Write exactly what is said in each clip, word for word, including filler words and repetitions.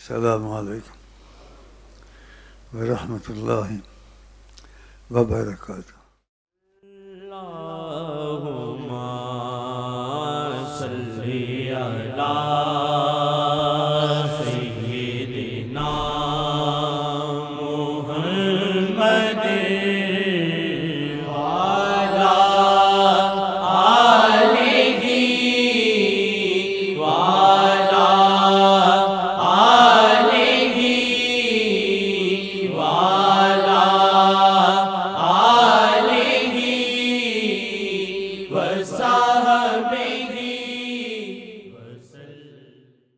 السلام علیکم ورحمۃ اللہ وبرکاتہ. اللہم صلی علی سیدنا محمد وعلی آلہ وعلی آلہ وعلی آلہ وصحبہ وسلم.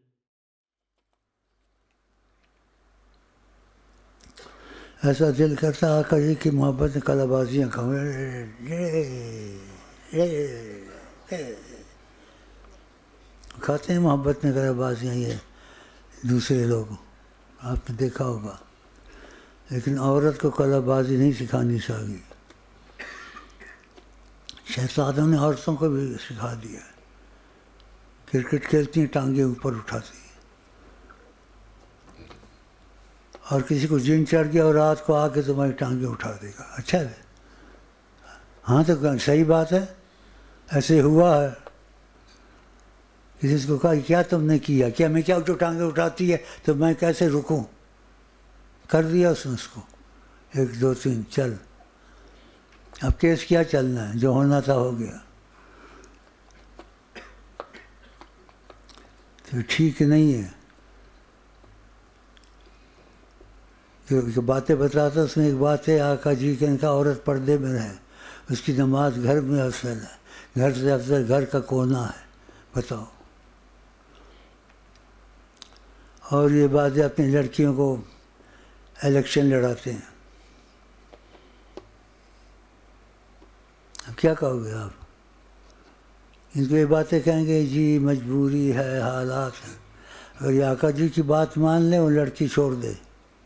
ایسا دل کرتا آقا جی کی محبت میں کلا بازیاں کھاؤں. کھاتے ہیں محبت میں کلا بازیاں یہ دوسرے لوگ، آپ نے دیکھا ہوگا. لیکن عورت کو کلا بازی نہیں سکھانی چاہیے. شہزادوں نے عورتوں کو بھی سکھا دیا. کرکٹ کھیلتی ہیں ٹانگیں اوپر اٹھاتی ہیں، اور کسی کو جن چڑھ گیا اور رات کو آ کے تمہاری ٹانگیں اٹھا دے گا. اچھا ہے، ہاں تو صحیح بات ہے، ایسے ہوا ہے. کسی کو کہا کیا تم نے کیا، کیا میں کیا جو ٹانگیں اٹھاتی ہے تو میں کیسے رکوں. کر دیا اس نے اس کو ایک دو تین چل. اب کیس کیا چلنا ہے، جو ہونا تھا ہو گیا. تو ٹھیک نہیں ہے. جو باتیں بتاتا اس میں ایک بات ہے آقا جی کہ ان کا عورت پردے میں رہے، اس کی نماز گھر میں افضل ہے. گھر سے افضل گھر کا کونا ہے. بتاؤ. اور یہ باتیں اپنی لڑکیوں کو الیکشن لڑاتے ہیں. اب کیا کہو گے آپ ان کو؟ یہ باتیں کہیں گے جی مجبوری ہے، حالات ہیں. اگر یہ آقا جی کی بات مان لیں وہ لڑکی چھوڑ دے،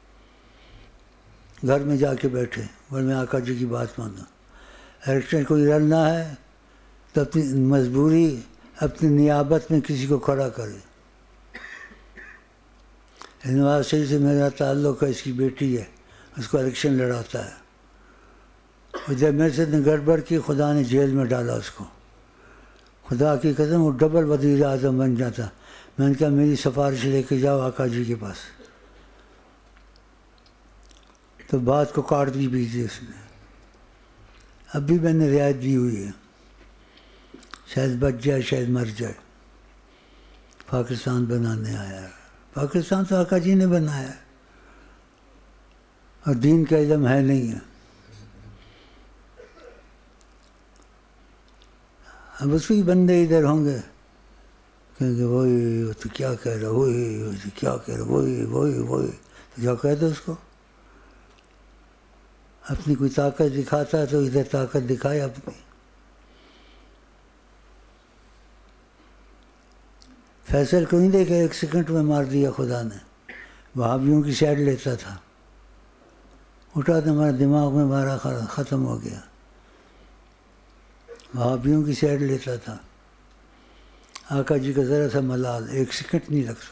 گھر میں جا کے بیٹھے، اور میں آقا جی کی بات مانوں. الیکشن کوئی لڑنا ہے تو اپنی مجبوری اپنی نیابت میں کسی کو کھڑا کرے. نواز شریف سے میرا تعلق ہے، اس کی بیٹی ہے، اس کو الیکشن لڑاتا ہے. جب میرے سے نے گڑبڑ کی خدا نے جیل میں ڈالا اس کو. خدا کی قسم وہ ڈبل وزیر اعظم بن جاتا. میں نے کہا میری سفارش لے کے جاؤ آقا جی کے پاس. تو بات کو کاٹ دی بھی تھی اس نے. اب بھی میں نے رعایت دی ہوئی ہے، شاید بچ جائے شاید مر جائے. پاکستان بنانے آیا ہے. پاکستان تو آقا جی نے بنایا ہے، اور دین کا علم ہے نہیں ہے. اب اس کے بندے ادھر ہوں گے کہیں گے وہی وہ تو کیا کہہ رہا، وہی وہ تو کیا کہہ رہا، وہی وہی وہی تو جا کہہ دو اس کو. اپنی کوئی طاقت دکھاتا ہے تو ادھر طاقت دکھائے اپنی. فیصل کو نہیں دیکھا ایک سیکنڈ میں مار دیا خدا نے. وہابیوں کی سائڈ لیتا تھا، اٹھا تو ہمارا دماغ میں مارا ختم ہو گیا. وہابیوں کی سائڈ لیتا تھا. آقا جی کا ذرا سا ملال ایک سیکنڈ نہیں لگتا.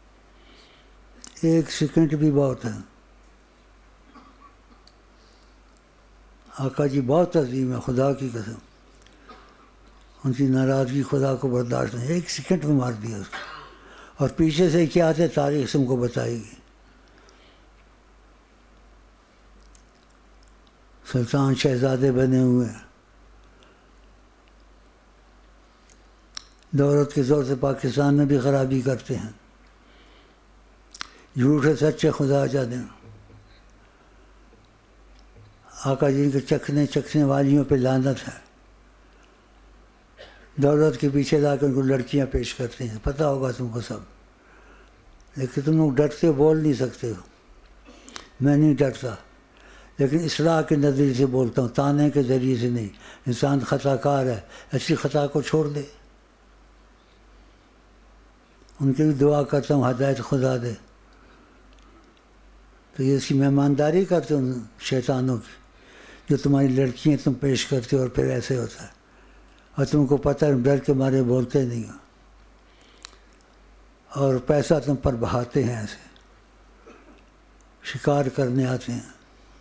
ایک سیکنڈ بھی بہت ہے. آقا جی بہت عظیم ہے خدا کی قسم. ان کی ناراضگی خدا کو برداشت نہیں. ایک سیکنڈ میں مار دیا اس کو. اور پیچھے سے کیا آتے تاریخ تم کو بتائے گی. سلطان شہزادے بنے ہوئے ہیں. دولت کے زور سے پاکستان میں بھی خرابی کرتے ہیں. جھوٹے سچے خدا جانے. آقا جی کے چکھنے چکھنے والیوں پہ لعنت ہے. دولت کے پیچھے لا کر ان کو لڑکیاں پیش کرتے ہیں. پتہ ہوگا تم کو سب. لیکن تم لوگ ڈرتے بول نہیں سکتے ہو. میں نہیں ڈرتا، لیکن اصلاح کے نظریے سے بولتا ہوں، تانے کے ذریعے سے نہیں. انسان خطا کار ہے، ایسی خطا کو چھوڑ دے. ان کے بھی دعا کرتا ہوں ہدایت خدا دے. تو یہ اس کی مہمانداری کرتے ان شیطانوں کی جو تمہاری لڑکیاں تم پیش کرتے ہو، اور پھر ایسے ہوتا ہے. اور تم کو پتہ ہے ڈر کے مارے بولتے نہیں ہو، اور پیسہ تم پر بہاتے ہیں ایسے. شکار کرنے آتے ہیں.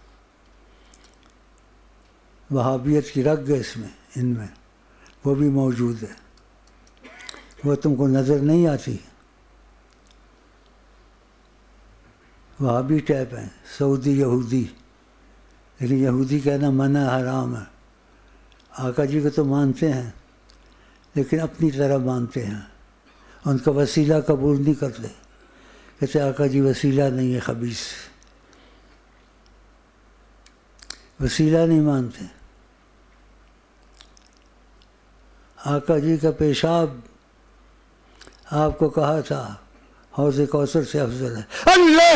وہابیت کی رگ ہے اس میں، ان میں وہ بھی موجود ہے. وہ تم کو نظر نہیں آتی. وہابی ٹائپ ہیں، سعودی یہودی، لیکن یہودی کہنا منع حرام ہے. آقا جی کو تو مانتے ہیں لیکن اپنی طرح مانتے ہیں، ان کا وسیلہ قبول نہیں کرتے. کہتے آقا جی وسیلہ نہیں ہے، خبیث، وسیلہ نہیں مانتے. آقا جی کا پیشاب آپ کو کہا تھا حوض کوثر سے افضل ہے. اللہ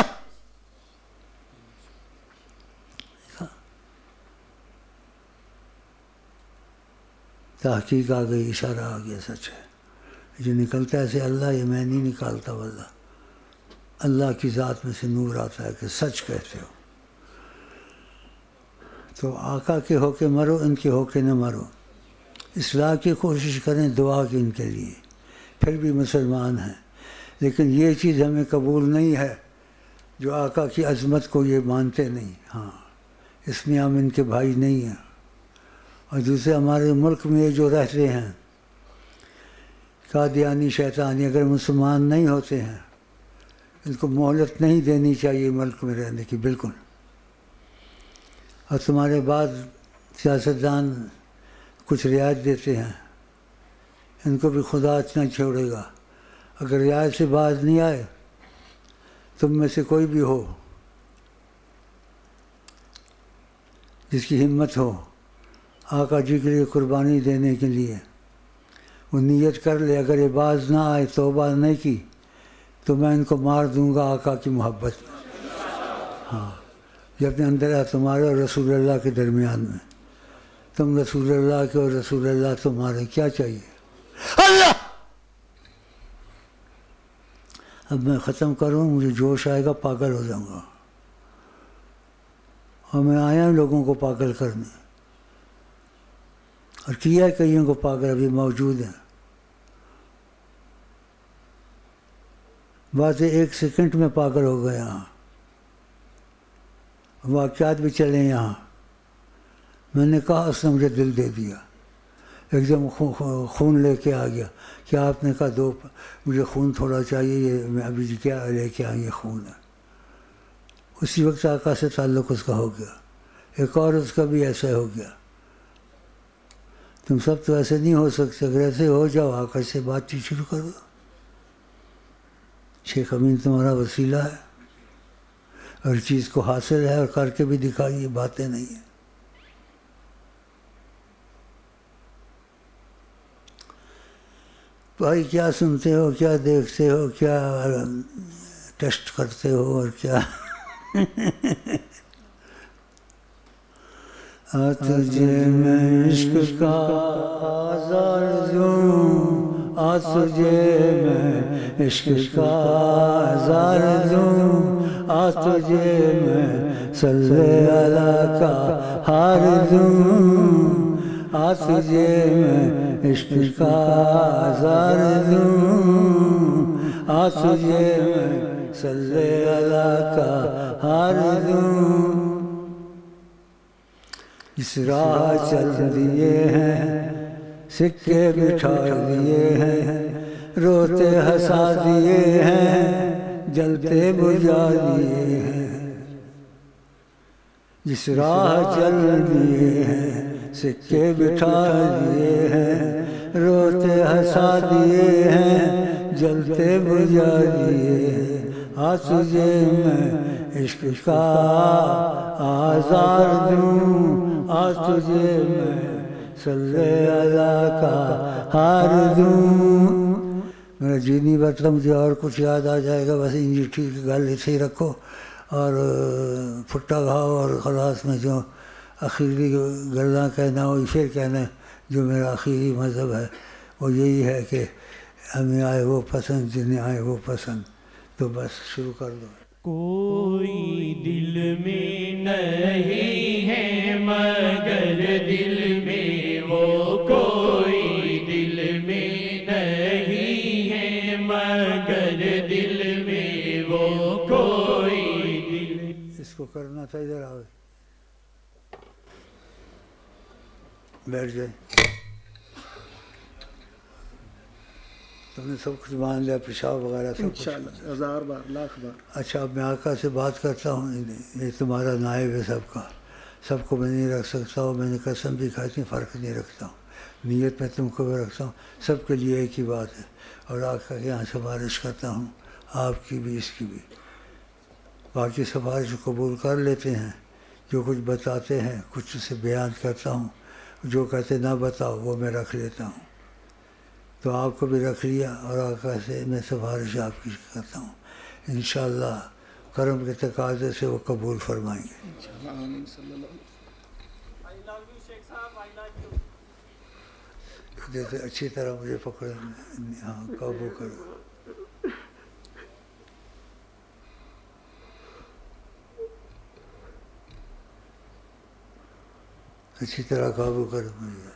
تحقیق آ گئی، اشارہ آ گیا، سچ ہے. جو نکلتا ہے ایسے اللہ، یہ میں نہیں نکالتا واللہ، اللہ کی ذات میں سے نور آتا ہے کہ سچ کہتے ہو. تو آقا کے ہو کے مرو، ان کے ہو کے نہ مرو. اصلاح کی کوشش کریں، دعا کی ان کے لیے، پھر بھی مسلمان ہیں. لیکن یہ چیز ہمیں قبول نہیں ہے جو آقا کی عظمت کو یہ مانتے نہیں. ہاں اس میں ہم ان کے بھائی نہیں ہیں. اور دوسرے ہمارے ملک میں یہ جو رہتے ہیں قادیانی شیطانی، اگر مسلمان نہیں ہوتے ہیں ان کو مہلت نہیں دینی چاہیے ملک میں رہنے کی، بالکل. اور تمہارے بعد سیاستدان کچھ رعایت دیتے ہیں، ان کو بھی خدا اتنا چھوڑے گا. اگر رعایت سے باز نہیں آئے، تم میں سے کوئی بھی ہو جس کی ہمت ہو آقا جی کے لیے قربانی دینے کے لیے، وہ نیت کر لے. اگر یہ باز نہ آئے، توبہ نہیں کی، تو میں ان کو مار دوں گا آقا کی محبت میں. ہاں یہ اپنے اندر ہے، تمہارے اور رسول اللہ کے درمیان میں. تم رسول اللہ کے اور رسول اللہ تمہارے، کیا چاہیے؟ اللہ. اب میں ختم کروں، مجھے جوش آئے گا، پاگل ہو جاؤں گا. اور میں آیا ہوں لوگوں کو پاگل کرنے، اور کیا کئیوں کو پاگل ابھی موجود ہیں. باتیں ایک سیکنڈ میں پاگل ہو گئے. یہاں واقعات بھی چلے یہاں. میں نے کہا اس نے مجھے دل دے دیا، ایک دم خون لے کے آ گیا. کیا آپ نے کہا دو، مجھے خون تھوڑا چاہیے، یہ میں ابھی کیا لے کے آئیں، یہ خون ہے. اسی وقت آقا سے تعلق اس کا ہو گیا. ایک اور اس کا بھی ایسا ہو گیا. تم سب تو ایسے نہیں ہو سکتے. اگر ایسے ہو جاؤ، آقا سے بات چیت شروع کر دو. شیخ امین تمہارا وسیلہ ہے، اور چیز کو حاصل ہے، اور کر کے بھی دکھائیے، باتیں نہیں ہیں. بھائی کیا سنتے ہو، کیا دیکھتے ہو، کیا ٹیسٹ کرتے ہو، اور کیا آ تجھے میں عشق کا آزار دوں، آ تجھے میں عشق کا آزار دوں، آ تجھے میں صلی اللہ کا ہار دوں، آ تجھے میں عشق کا آزار دوں، آ تجھے میں صلی اللہ کا ہار دوں. اس راہ چل دیے ہیں، سکے بٹھا دیے ہیں، روتے ہنسا دیے ہیں، جلتے بجھا دیے ہیں. جس راہ چل دیے ہیں، سکے بٹھا دیے ہیں، روتے ہنسا دیے ہیں، جلتے بجھا دیے ہیں. آ تجھے میں عشق کا آزار دوں، آ تجھے میں صلی اللہ کا ہار دوں. میرا جی نہیں بتلا، مجھے اور کچھ یاد آ جائے گا. بس انجیٹھی کی گل ایسے ہی رکھو، اور پھٹا کھاؤ، اور خلاص میں جو آخری گلاں کہنا ہو پھر کہنا. جو میرا آخری مذہب ہے وہ یہی ہے کہ ہمیں آئے وہ پسند جنہیں آئے وہ پسند. تو بس شروع کر دو. کوئی دل میں نہیں ہے مگر دل میں وہ، کوئی دل میں نہیں ہے مگر دل میں وہ، کوئی دل کرنا تھا ادھر آؤ بیٹھ جائے. تم نے سب کچھ مان لیا پیشاب وغیرہ سب کچھ. انشاءاللہ ہزار بار لاکھ بار. اچھا اب میں آقا سے بات کرتا ہوں. یہ تمہارا نائب ہے سب کا, سب کو میں نہیں رکھ سکتا ہوں. میں نے قسم بھی کھائی تھی, فرق نہیں رکھتا ہوں. نیت میں تم کو بھی رکھتا ہوں. سب کے لیے ایک ہی بات ہے. اور آقا کے یہاں سفارش کرتا ہوں, آپ کی بھی اس کی بھی. باقی سفارش قبول کر لیتے ہیں. جو کچھ بتاتے ہیں کچھ اسے بیان کرتا ہوں. جو کہتے نہ بتاؤ وہ میں رکھ لیتا ہوں. تو آپ کو بھی رکھ لیا اور آقا سے میں سفارش آپ کی کرتا ہوں. انشاءاللہ کرم کے تقاضے سے وہ قبول فرمائیں گے. انشاءاللہ آمین صلی اللہ علیہ جیسے اچھی طرح مجھے پکڑے, ہاں قابو کرو. اچھی طرح قابو کرو مجھے.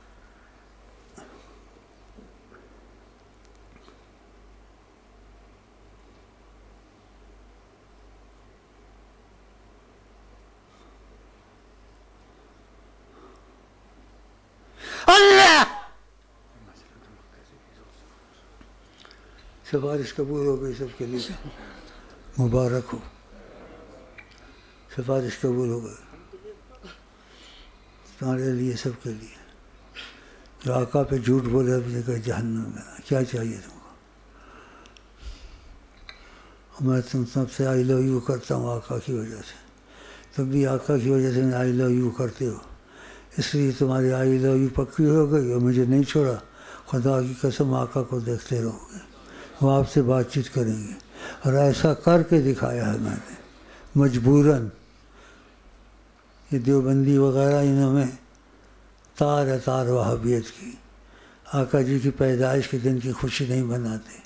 اللہ سفارش قبول ہو گئی سب کے لیے. مبارک ہو, سفارش قبول ہو گئی تمہارے لیے سب کے لیے. جو آقا پہ جھوٹ بولے اپنے کا جہنم میں, کیا چاہیے تم کو. میں تم سب سے آئی لو یو کرتا ہوں آقا کی وجہ سے. تم بھی آقا کی وجہ سے میں آئی لو یو کرتے ہو, اس لیے تمہاری آئی لو یو پکی ہو گئی اور مجھے نہیں چھوڑا. خدا کی قسم آقا کو دیکھتے رہو گے, وہ آپ سے بات چیت کریں گے. اور ایسا کر کے دکھایا ہے میں نے مجبوراً. یہ دیوبندی وغیرہ انہوں میں تار ہے تار وہابیت کی. آقا جی کی پیدائش کے دن کی خوشی نہیں مناتے.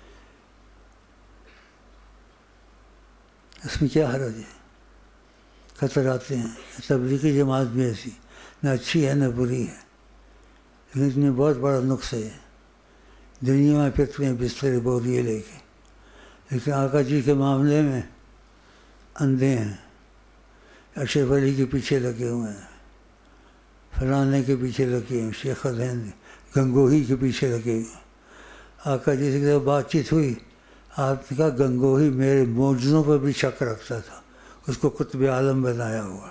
اس میں کیا حرج ہے. قطر آتے ہیں. تبلیغی جماعت بھی ایسی نہ اچھی ہے نہ بری ہے, لیکن اس میں بہت بڑا نقص ہے. دنیا میں پھرتے ہیں بستر بوریے لے کے, لیکن آقا جی کے معاملے میں اندھے ہیں. اشرف علی کے پیچھے لگے ہوئے ہیں, فلانے کے پیچھے لگے ہیں, شیخ الہند گنگوہی کے پیچھے لگے ہوئے ہیں. آقا جی سے جب بات چیت ہوئی, آپ نے کہا گنگوہی میرے معجزوں پر بھی شک رکھتا تھا, اس کو قطب عالم بنایا ہوا.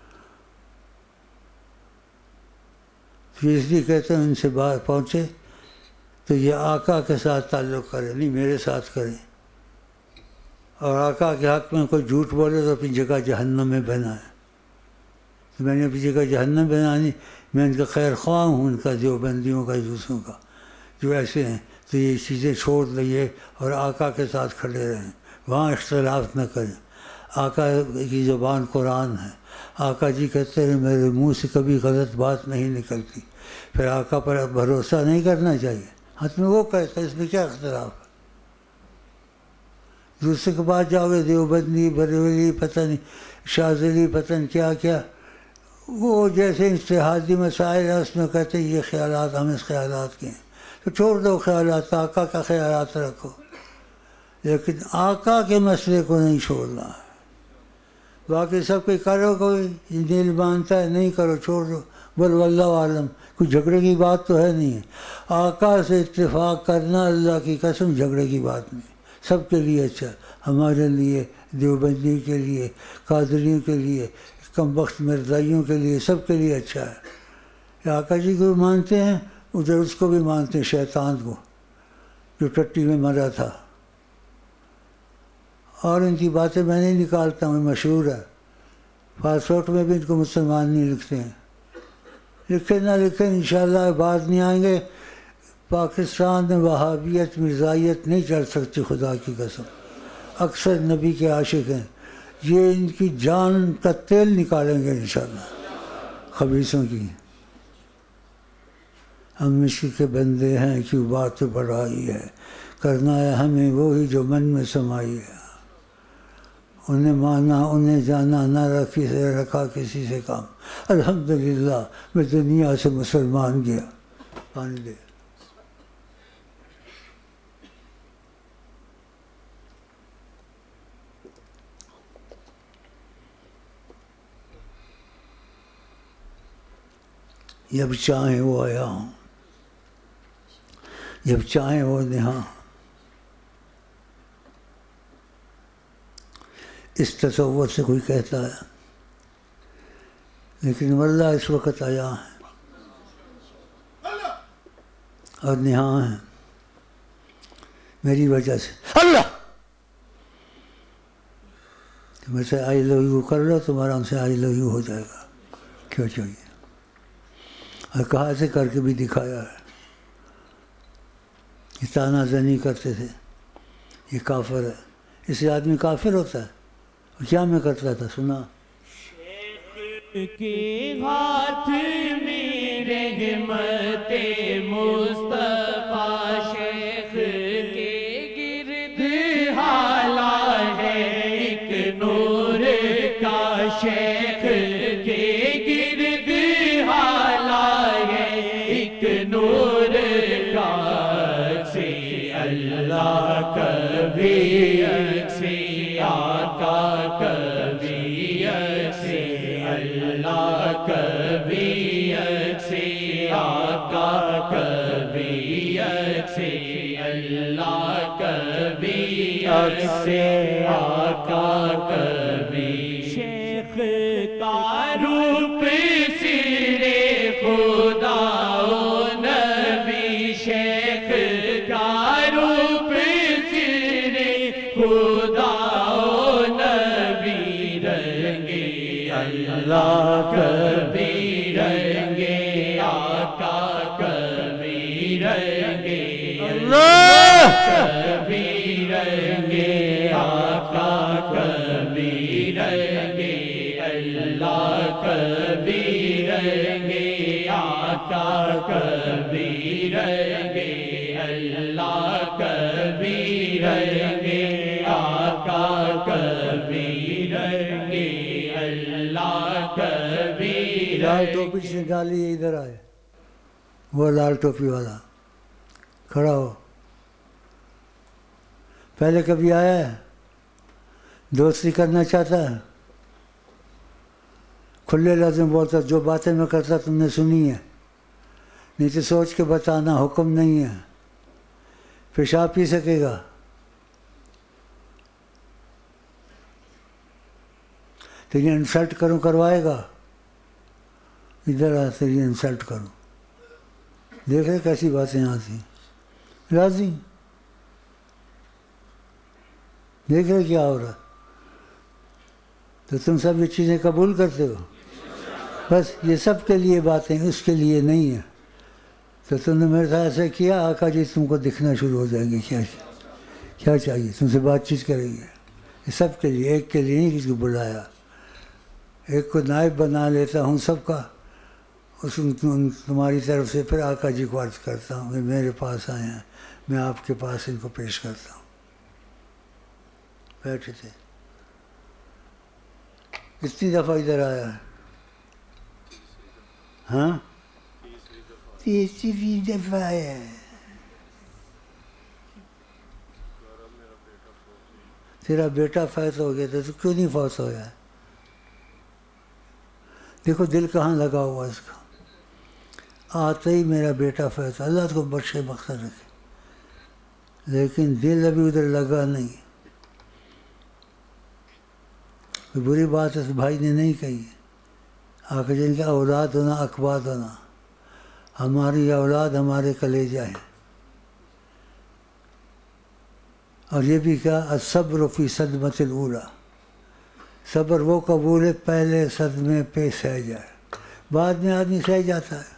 اس لیے کہتے ہیں ان سے بات پہنچے تو یہ آقا کے ساتھ تعلق کرے, نہیں میرے ساتھ کرے. اور آقا کے حق میں کوئی جھوٹ بولے تو اپنی جگہ جہنم میں بنائے. تو میں نے اپنی جگہ جہنم بنانی, میں ان کا خیر خواہ ہوں, ان کا دیوبندیوں کا دوسروں کا جو ایسے ہیں. تو یہ چیزیں چھوڑ دئیے اور آقا کے ساتھ کھڑے رہیں, وہاں اختلاف نہ کریں. آقا کی زبان قرآن ہے. آقا جی کہتے ہیں میرے منہ سے کبھی غلط بات نہیں نکلتی. پھر آقا پر بھروسہ نہیں کرنا چاہیے. حتمی وہ کہتا ہے, اس میں کیا اختلاف ہے. دوسرے کے بعد جاؤ گے دیوبندی بریلوی پتہ نہیں شاذلی پتہ نہیں کیا کیا, وہ جیسے اجتہادی مسائل ہیں اس میں کہتے ہیں یہ خیالات ہم اس خیالات کے ہیں, تو چھوڑ دو خیالات, آقا کا خیالات رکھو. لیکن آقا کے مسئلے کو نہیں چھوڑنا ہے. باقی سب کوئی کرو, کوئی دل مانتا ہے نہیں کرو, چھوڑ دو. بل واللہ عالم, کوئی جھگڑے کی بات تو ہے نہیں ہے. آقا سے اتفاق کرنا اللہ کی قسم جھگڑے کی بات نہیں. سب کے لیے اچھا, ہمارے لیے, دیوبندی کے لیے, قادریوں کے لیے, کم وقت مرزائیوں کے لیے, سب کے لیے اچھا ہے. آقا جی کو بھی مانتے ہیں, ادھر اس کو بھی مانتے ہیں, شیطان کو جو ٹٹی میں مرا تھا. اور ان کی باتیں میں نہیں نکالتا ہوں, مشہور ہے. پاسپورٹ میں بھی ان کو مسلمان نہیں لکھتے ہیں. لکھیں نہ لکھیں انشاءاللہ بعد نہیں آئیں گے. پاکستان میں وہابیت مرزائیت نہیں چل سکتی, خدا کی قسم. اکثر نبی کے عاشق ہیں, یہ ان کی جان کا تیل نکالیں گے انشاءاللہ خبیثوں کی. ہم عشق کے بندے ہیں کیوں بات بڑھائی ہے, کرنا ہے ہمیں وہی جو من میں سمائی ہے. انہیں مانا انہیں جانا, نہ رکھی سے رکھا کسی سے کام. الحمدللہ میں دنیا سے مسلمان گیا. پانی دے. جب چاہیں وہ آیا ہوں، جب چاہیں وہ نہاں، اس تصور سے کوئی کہتا ہے، لیکن واللہ اس وقت آیا ہے اور نہاں ہے میری وجہ سے۔ اللہ تم سے آئی لو یو کر لو، تمہارا ہم سے آئی لو یو ہو جائے گا، کیوں چاہیے؟ اور کہاں سے کر کے بھی دکھایا ہے۔ یہ تانا زنی کرتے تھے، یہ کافر ہے، اس سے آدمی کافر ہوتا ہے۔ کیا میں کرتا تھا سنا؟ شیخ کے ہاتھ میں رحمت مصطفیٰ، شیخ کے گرد حالا ہے ایک نور کا، شیخ کے گرد حالا ہے ایک نور کا، سے اللہ کبھی سے آقا کبھی سے اللہ کبھی سے آقا کبھی سے اللہ کبھی سے آقا کبھی۔ شیخ کا روپ سرے خدا و نبی، شیخ کا روپ سرے خدا و نبی، رنگے اللہ کبھی رنگے آقا کبھی رنگے اللہ کبھی رنگے آقا کبھی رنگے اللہ کبھی رنگے آقا کبھی رنگے اللہ کبھی رنگے آقا کبھی رنگے اللہ کبھی لال ٹوپی سے ڈالی ادھر آئے، وہ لال ٹوپی والا کھڑا ہو۔ پہلے کبھی آیا ہے؟ دوستی کرنا چاہتا ہے؟ کھلے لفظ میں بولتا، جو باتیں میں کرتا تم نے سنی ہے، نہیں تو سوچ کے بتانا، حکم نہیں ہے۔ پیشاب پی سکے گا؟ تجھے انسلٹ کروں کروائے گا؟ ادھر آ تجھے انسلٹ کروں، دیکھ رہے کیسی باتیں آتی ہیں، راضی دیکھ رہے کیا ہو رہا؟ تو تم سب یہ چیزیں قبول کرتے ہو، بس یہ سب کے لیے باتیں، اس کے لیے نہیں ہے۔ تو تم نے میرے ساتھ ایسا کیا، آقا جی تم کو دکھنا شروع ہو جائیں گے، کیا کیا چاہیے، تم سے بات چیت کریں گے۔ یہ سب کے لیے، ایک کے لیے نہیں، کسی کو بلایا، ایک کو نائب بنا لیتا ہوں سب کا، اس تمہاری طرف سے پھر آقا جی کو عرض کرتا ہوں کہ میرے پاس آئے ہیں، میں آپ کے پاس ان کو پیش کرتا ہوں۔ بیٹھے تھے، کتنی دفعہ ادھر آیا ہے؟ ہاں تیسری دفعہ آیا ہے۔ تیرا بیٹا فوت ہو گیا تھا تو کیوں نہیں فوت ہو گیا؟ دیکھو دل کہاں لگا ہوا اس کا، آتے ہی میرا بیٹا فوت، اللہ اس کو بخشے مقصد رکھے، لیکن دل ابھی ادھر لگا نہیں۔ کوئی بری بات اس بھائی نے نہیں کہی، آقا جن کا اولاد ہونا اقباد ہونا، ہماری اولاد ہمارے کلیجہ ہیں۔ اور یہ بھی کہا الصبر فی صدمۃ الاولی، صبر وہ قبول ہے پہلے صدمے پہ سہ جائے، بعد میں آدمی سہ جاتا ہے۔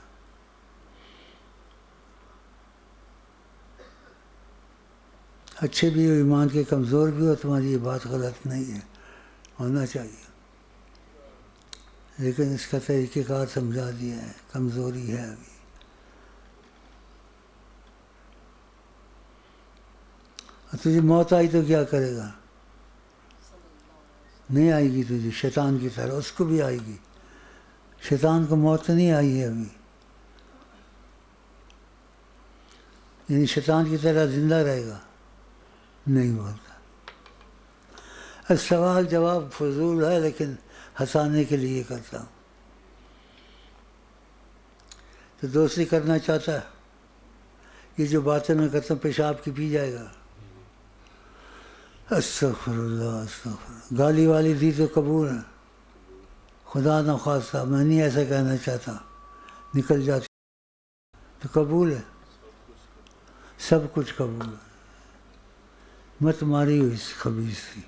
اچھے بھی ہو، ایمان کے کمزور بھی ہو، تمہاری یہ بات غلط نہیں ہے، ہونا چاہیے، لیکن اس کا طریقہ کار سمجھا دیا ہے، کمزوری ہے ابھی۔ اور تجھے موت آئی تو کیا کرے گا؟ نہیں آئے گی تجھے، شیطان کی طرح اس کو بھی آئے گی۔ شیطان کو موت نہیں آئی ہے ابھی، یعنی شیطان کی طرح زندہ رہے گا نہیں بولتا۔ سوال جواب فضول ہے، لیکن ہنسانے کے لیے کرتا ہوں۔ تو دوستی کرنا چاہتا ہے، یہ جو باتیں میں کرتا ہوں پیشاب کی پی جائے گا. استغفر اللہ استغفر اللہ. گالی والی دی تو قبول ہے، خدا نہ خواستہ میں نہیں ایسا کہنا چاہتا، نکل جاتی تو قبول ہے، سب کچھ قبول ہے. مت ماری ہوئی اس خبیث کی.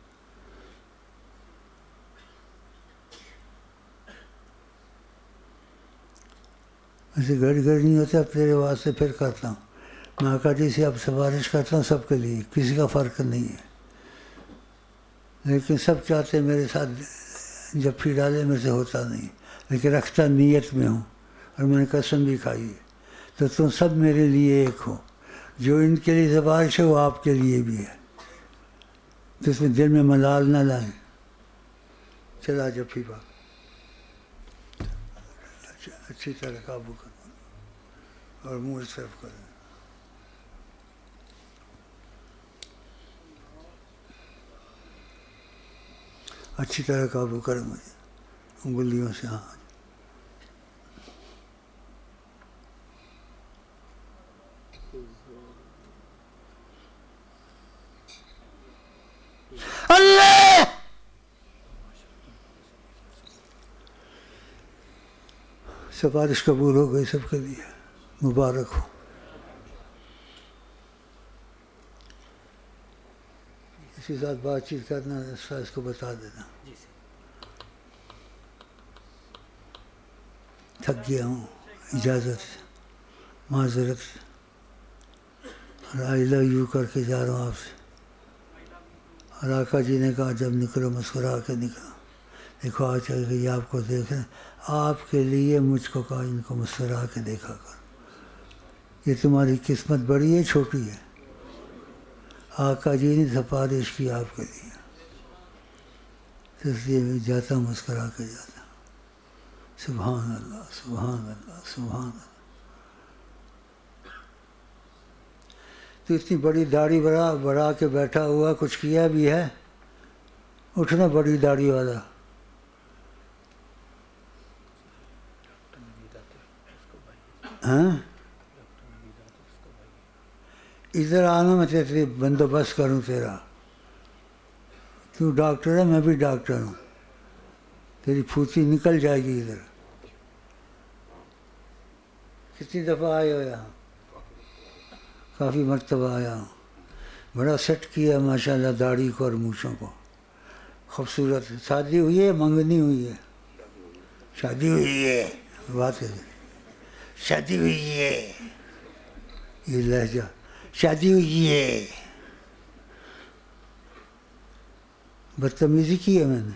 ایسے گھڑ گھڑ نہیں ہوتا، اب تیرے واسطے پھر کرتا ہوں. میں آقا جی سے اب سفارش کرتا ہوں سب کے لیے، کسی کا فرق نہیں ہے، لیکن سب چاہتے ہیں میرے ساتھ جب پھی ڈالے میں سے ہوتا نہیں، لیکن رکھتا نیت میں ہوں، اور میں نے قسم بھی کھائی ہے. تو تم سب میرے لیے ایک ہو، جو ان کے لیے سفارش ہے وہ آپ کے لیے بھی ہے، تو اس میں دل میں ملال نہ لائیں. چلا جب پھی بات اچھی طرح قابو کرو اور منہ صرف کریں. اچھی طرح قابو کریں مجھے انگلیوں سے. ہاں اللہ سفارش قبول ہو گئی سب کے لیے، مبارک ہو. اسی ساتھ بات چیت کرنا اس کو بتا دینا. تھک گیا ہوں، اجازت معذرت، اور آئی لو یو کر کے جا رہا ہوں آپ سے. اور آقا جی نے کہا جب نکلو مسکرا کے نکلو. دیکھو آج کہ یہ آپ کو دیکھ رہے ہیں، آپ کے لیے مجھ کو کہا ان کو مسکرا کے دیکھا کر. یہ تمہاری قسمت بڑی ہے چھوٹی ہے؟ آقا جی نے سفارش کی آپ کے لیے، اس لیے میں جاتا ہوں مسکرا کے جاتا ہوں. سبحان اللہ سبحان اللہ سبحان اللہ. تو اتنی بڑی داڑھی بڑھا بڑھا کے بیٹھا ہوا، کچھ کیا بھی ہے؟ اٹھنا بڑی داڑھی والا. ہاں ادھر آنا میں تیرے بندوبست کروں تیرا. تو ڈاکٹر ہے، میں بھی ڈاکٹر ہوں. تیری پھوتی نکل جائے گی ادھر. کتنی دفعہ آئے ہو یہاں؟ کافی مرتبہ آیا ہوں. بڑا سیٹ کیا ماشاء اللہ داڑھی کو اور مونچھوں کو، خوبصورت. شادی ہوئی ہے منگنی ہوئی ہے؟ شادی ہوئی ہے. بات ہے شادی ہوئی ہے، یہ لہجہ شادی ہوئی ہے. بدتمیزی کی ہے میں نے.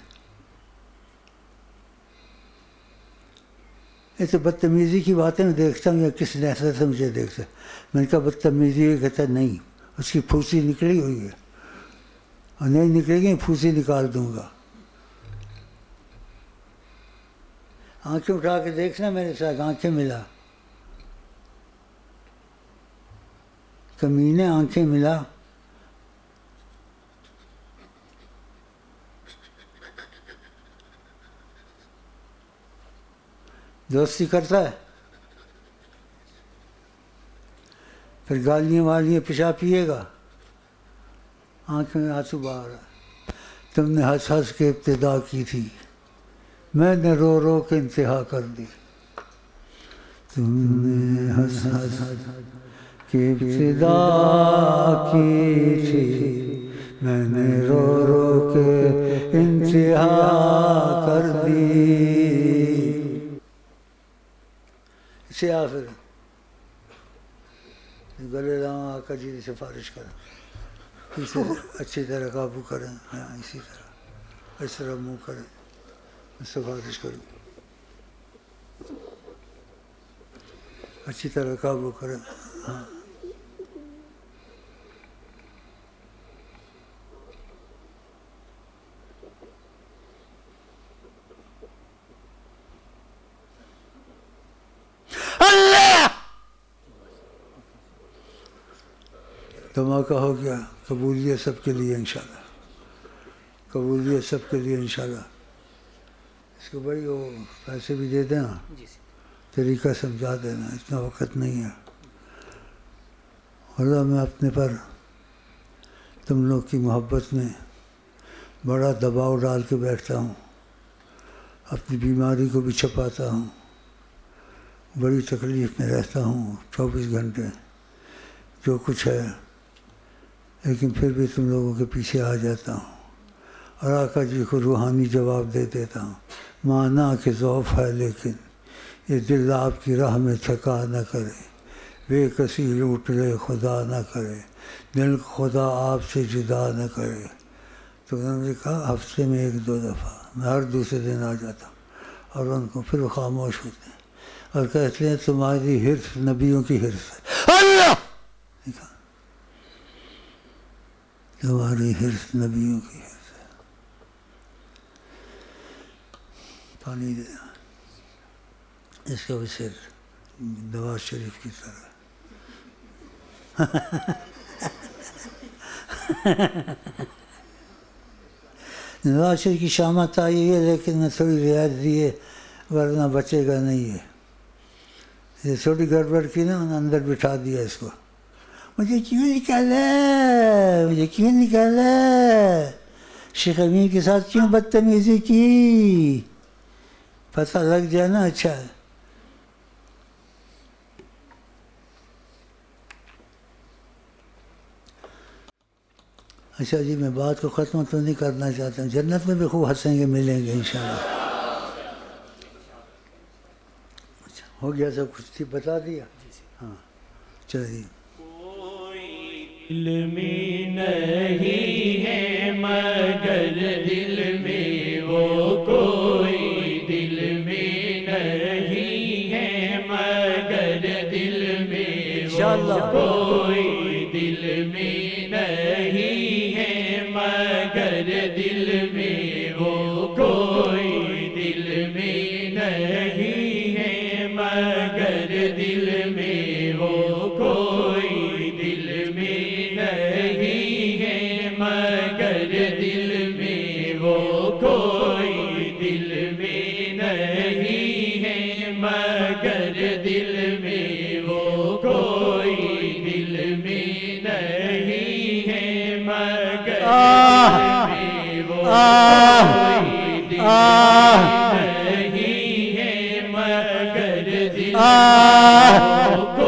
ایسے بدتمیزی کی باتیں میں دیکھتا ہوں یا کس نے ایسا سے مجھے دیکھتا ہے. میں نے کہا بدتمیزی کہتا نہیں، اس کی پھوسی نکلی ہوئی ہے، اور نہیں نکلے گی پھوسی نکال دوں گا. آنکھیں اٹھا کے دیکھنا میرے ساتھ، آنکھیں ملا. کمینے آنکھیں ملا. دوستی کرتا ہے، پھر گالیاں والیاں پیشاب پیے گا، آنکھوں میں آنسو بہا رہا. تم نے ہنس ہنس کے ابتدا کی تھی، میں نے رو رو کے انتہا کر دی. تم نے ہنس ہنس کے ابتدا کی تھی، میں نے رو رو کے انتہا کر دی. اسے آ پھر گلے لاؤں، آقا جی نے سفارش کریں، اسے اچھی طرح قابو کریں. ہاں اسی طرح اس طرح منہ کریں، سفارش کروں، اچھی طرح قابو کریں. ہاں اللہ دھماکہ ہو گیا. قبولیت سب کے لیے انشاءاللہ، قبولیت سب کے لیے انشاءاللہ. اس کو بڑی وہ پیسے بھی دے دیں تو طریقہ سمجھا دینا، اتنا وقت نہیں ہے۔ اللہ میں اپنے پر تم لوگ کی محبت میں بڑا دباؤ ڈال کے بیٹھتا ہوں، اپنی بیماری کو بھی چھپاتا ہوں، بڑی تکلیف میں رہتا ہوں چوبیس گھنٹے جو کچھ ہے، لیکن پھر بھی تم لوگوں کے پیچھے آ جاتا ہوں اور آقا جی کو روحانی جواب دے دیتا ہوں، مانا کہ ضعف ہے لیکن یہ دل آپ کی راہ میں تھکا نہ کرے، بے کسی لوٹ لے خدا نہ کرے، دل خدا آپ سے جدا نہ کرے۔ تو انہوں نے کہا ہفتے میں ایک دو دفعہ میں ہر دوسرے دن آ جاتا ہوں، اور ان کو پھر وہ خاموش ہوتے ہیں اور کہتے ہیں تمہاری حرص نبیوں کی حرص ہے، اللہ تمہاری حرص نبیوں کی حرص ہے۔ پانی دے اس کا بھی سر نواز شریف کی طرح نواز شریف کی شامت آئی ہے لیکن میں تھوڑی رعایت دی ہے ورنہ بچے گا نہیں ہے۔ یہ تھوڑی گڑبڑ کی نا انہوں نے اندر بٹھا دیا اس کو، مجھے کیوں نکالا مجھے کیوں نکالا شیخ امین کے ساتھ کیوں بدتمیزی کی، پتہ لگ جائے نا۔ اچھا ہے اچھا جی، میں بات کو ختم تو نہیں کرنا چاہتا ہوں، جنت میں بھی خوب ہنسیں گے ملیں گے انشاءاللہ۔ اچھا ہو گیا سب کچھ تھی بتا دیا؟ ہاں چلیے۔ دل میں نہیں ہے مگر دل میں وہ کوئی، دل میں نہیں ہے مگر دل میں وہ کوئی، دل میں نہیں ہے مگر دل میں وہ کوئی، دل میں نہیں ہے مگر دل میں وہ کوئی، دل میں نہیں ہے مگر دل میں وہ کوئی، دل میں نہیں ہے مگر دل میں وہ کوئی، دل میں نہیں ہے مگر دل میں وہ کوئی، دل نہیں ہے مگر دل میں وہ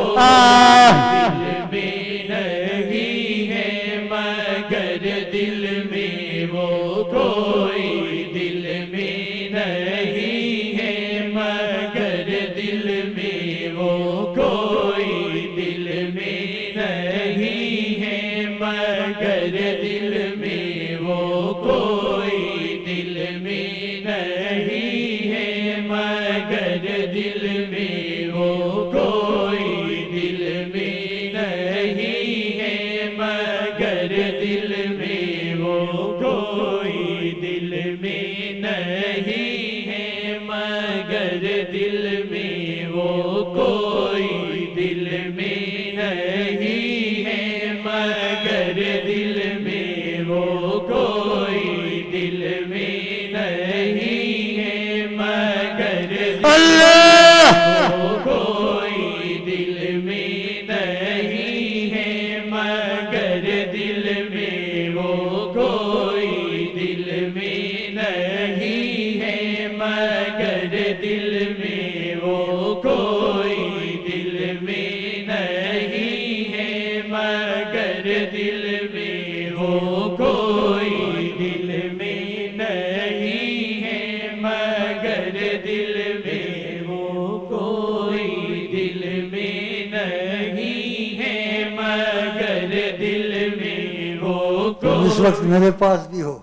کوئی، دل میں نہیں ہے مگر دل میں وہ کوئی، دل میں نہیں ہے مگر دل میں وہ کوئی، دل میں نہیں ہے مگر دل میں وہ کوئی، دل میں نہیں ہے مگر دل میں وہ کوئی، دل میں نہیں ہے مگر دل میں وہ کوئی، دل میں نہیں ہے مگر دل میں وہ کوئی، دل میں نہیں ہے مگر اللہ وہ کوئی، دل میں نہیں ہے مگر دل میں وہ کوئی، دل میں نہیں ہے مگر دل میں وہ کوئی، دل میں نہیں ہے مگر دل میں وہ کوئی، دل میں نہیں ہے مگر دل میں وہ کوئی، دل میں نہیں ہے مگر دل میں وہ کوئی۔ اس وقت میرے پاس بھی ہو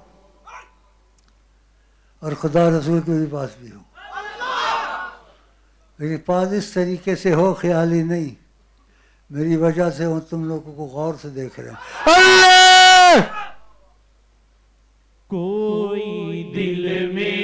اور خدا رسول کے بھی پاس بھی ہو، میری پاس اس طریقے سے ہو خیالی نہیں، میری وجہ سے ہوں تم لوگوں کو غور سے دیکھ رہے ہیں۔ اللہ کوئی دل میں